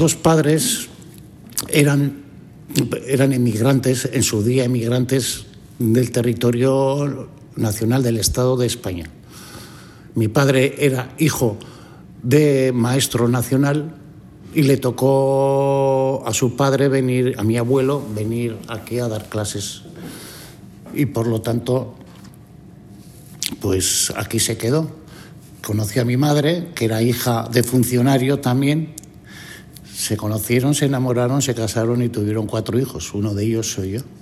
dos padres eran emigrantes, en su día emigrantes del territorio nacional del Estado de España. Mi padre era hijo de maestro nacional y le tocó a su padre venir, a mi abuelo, venir aquí a dar clases. Y por lo tanto, pues aquí se quedó. Conocí a mi madre, que era hija de funcionario también. Se conocieron, se enamoraron, se casaron y tuvieron 4 hijos. Uno de ellos soy yo.